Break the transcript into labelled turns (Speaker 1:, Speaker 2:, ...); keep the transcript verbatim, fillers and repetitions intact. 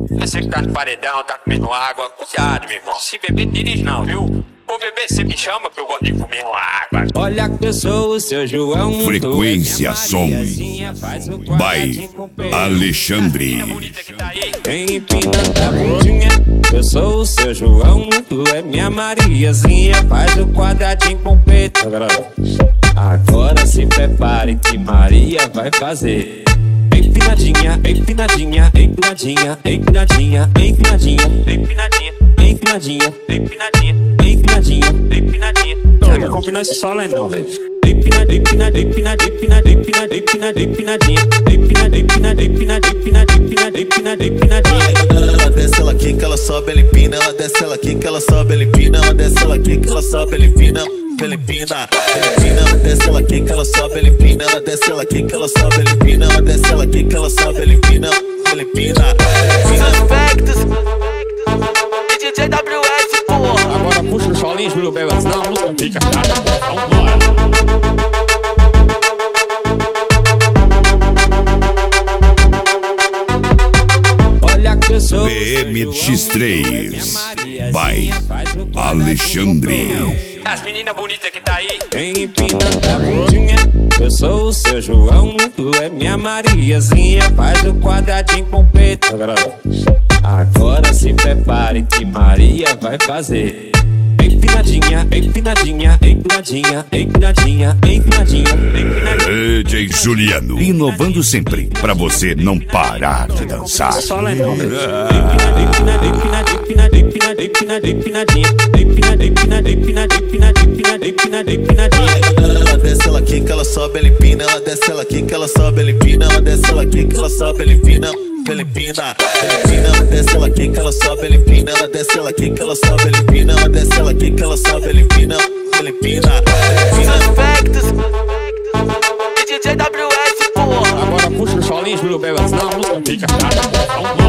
Speaker 1: Você que tá no paredão, tá comendo água, cuidado, meu irmão. Se beber, dirige não, viu? Ô bebê, você me chama que eu gosto de comer água. Olha que eu sou o seu João.
Speaker 2: Frequência Som by Alexandre.
Speaker 1: Quem empina da bundinha, eu sou o seu João. Tu é minha Mariazinha. Faz o quadradinho com peito. Agora se prepare que Maria vai fazer. Empinadinha, empinadinha, empinadinha, empinadinha, empinadinha, empinadinha, empinadinha, empinadinha, empinadinha, empinadinha. Não vou combinar esse solo aí não, velho. Empinada, empinada, empinada, empinada, empinada, empinada, empinadinha, empinada, empinada, empinada, empinada, empinada, empinada, empinadinha.
Speaker 3: Ela desce, ela quica, ela sobe, ela empina. Ela desce, ela quica, ela sobe, ela empina. Ela desce, ela quica, ela sobe, ela empina. Ela empina, ela empina, ela desce, ela quica, ela sobe, ela empina. Ela desce, ela quica, ela sobe, ela empina. Ela desce, ela quica, ela sobe, ela empina. Ela empina,
Speaker 4: Suspectos e D J W S, porra.
Speaker 1: Agora puxa o solinho, Júlio Bela, senão a música fica chata. Vambora.
Speaker 2: B M X três by Alexandre.
Speaker 1: As meninas bonitas que tá aí. Quem empina da bundinha, eu sou o seu João. Tu é minha Mariazinha. Faz o quadradinho com peito. Agora se prepare que Maria vai fazer. Empinadinha, empinadinha, empinadinha, empinadinha, empinadinha, empinadinha.
Speaker 2: D J Juliano, inovando sempre, pra você não parar de dançar.
Speaker 1: Só é não, empinada, empinada, empinada, empinada, empinada, empinada, empinadinha, empinada, empinada, empinada, empinada, empinada, empinada, empinadinha.
Speaker 3: ela desce, ela quica, ela sobe, ela empina. Ela desce, ela quica, ela sobe, ela empina. Ela desce, ela quica, ela sobe, ela empina. Ela empina, ela empina, ela desce, ela quica, ela sobe, ela empina. Ela desce, ela quica, ela sobe, ela empina. Ela desce, ela quica, ela sobe, ela empina. Ela empina, ela empina.
Speaker 4: Suspectos e D J W S, porra.
Speaker 1: Agora puxa o solinho, Júlio Bela, senão a música fica chata. Vambora.